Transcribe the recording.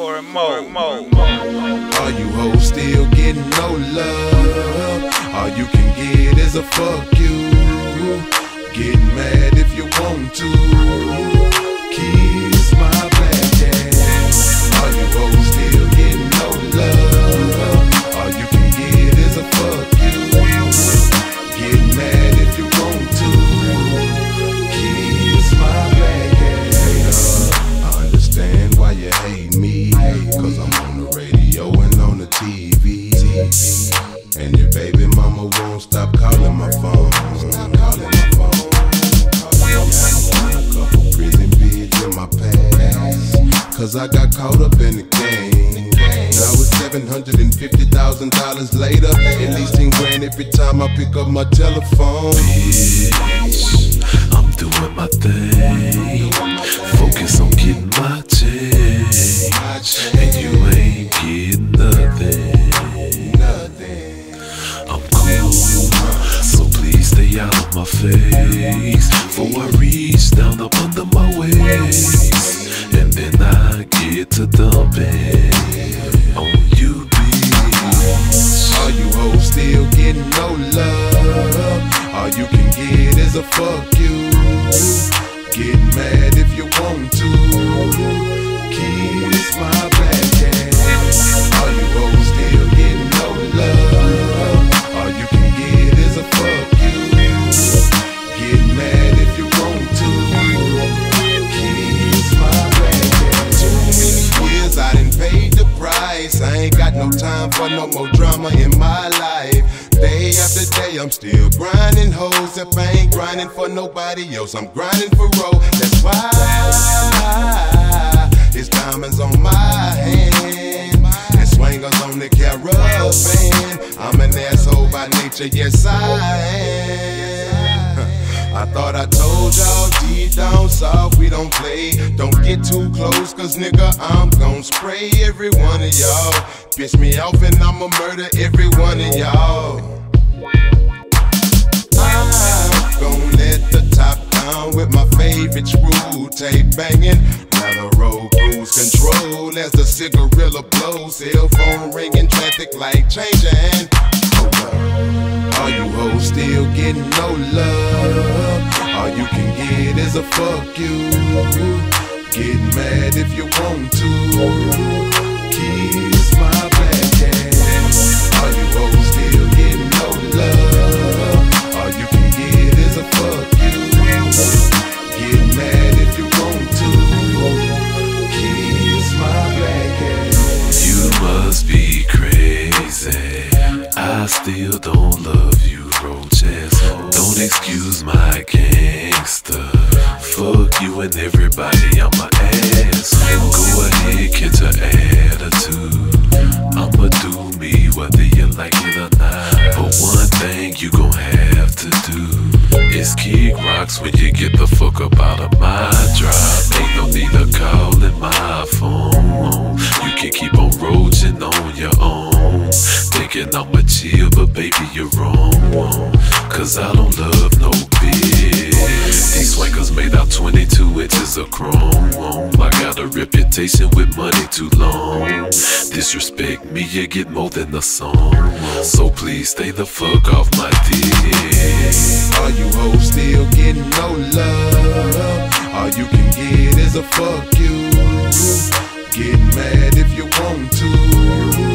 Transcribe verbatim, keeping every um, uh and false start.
more and more and more. Are you hoes still getting no love? All you can get is a fuck you. Get mad if you want to. Kiss my black ass. Are you hoes still getting no love? All you can get is a fuck you. Get mad if you want to. Kiss my black ass. I understand why you hate me, cause I'm on the radio and on the T V. And your baby mama won't stop calling my phone. Stop calling my phone. A couple prison bids in my past, cause I got caught up in the game. Now it's seven hundred fifty thousand dollars later, at least ten grand every time I pick up my telephone. Bitch, I'm doing my thing. Focus on getting my change, and you ain't getting nothing. I'm cool, so please stay out of my face, before I reach down up under my waist, and then I get to dumping on you, bitch. Are you hoes still getting no love? All you can get is a fuck you. Get mad if you want to. Kiss my black ass. Are you hoes still getting no love? All you can get is a fuck you. Get mad if you want to. Kiss my black ass. Too many years I done paid the price. I ain't got no time for no more drama in my life. Day after day I'm still grinding hoes. If I ain't grinding for nobody else, I'm grinding for roll. That's why it's diamonds on my hand and swingers on the caravan. I'm an asshole by nature, yes I am. I thought I told y'all deep down south we don't play. Don't get too close, cause nigga I'm gon' spray every one of y'all. Piss me off and I'ma murder every one of y'all. I'm gon' let the top down with my favorite screw tape banging. Rather roll cruise control as the cigarilla blows. Cell phone ringing, traffic light changing. Hold up. Are you hoes still getting no love? All you can get is a fuck you. Get mad if you want to. Kiss my black ass. Are you hoes still getting no love? All you can get is a fuck you. Get mad if you want to. Kiss my black ass. You must be crazy. I still don't love you, roach asshole. Don't excuse my gangster. Fuck you and everybody, I'm a asshole. Go ahead, get your attitude. I'ma do me whether you like it or not. But one thing you gon' have to do is kick rocks when you get the fuck up out of my drive. Ain't no need of calling my phone. You can keep on roaching on your own, thinking I'ma chill, but baby you're wrong. Cause I don't love no bitch. These swankers made out twenty-two inches of chrome. I got a reputation with money too long. Disrespect me, you get more than a song. So please stay the fuck off my dick. Are you hoes still getting no love? All you can get is a fuck you. Get mad if you want to.